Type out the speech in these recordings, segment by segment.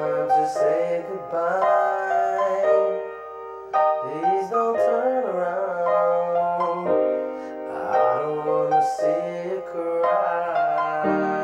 time to say goodbye. Please don't turn around. I don't wanna see you cry.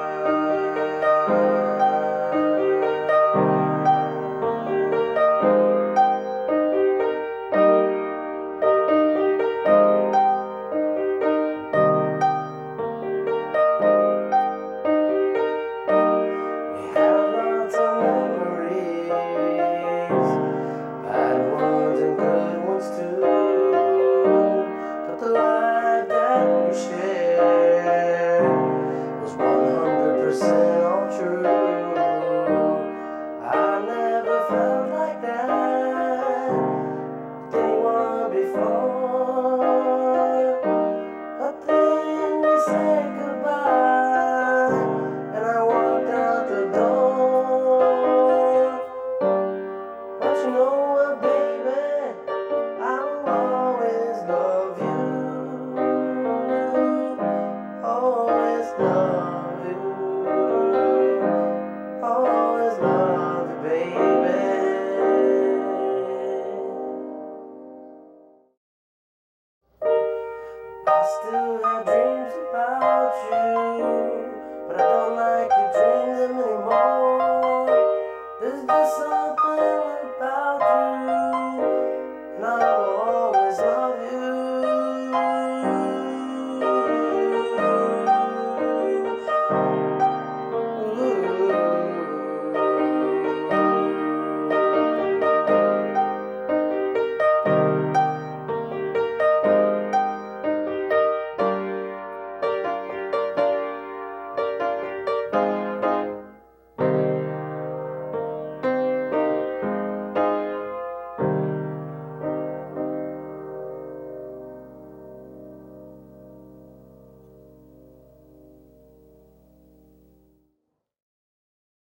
I still have dreams about you, but I don't like to dream them anymore. There's just some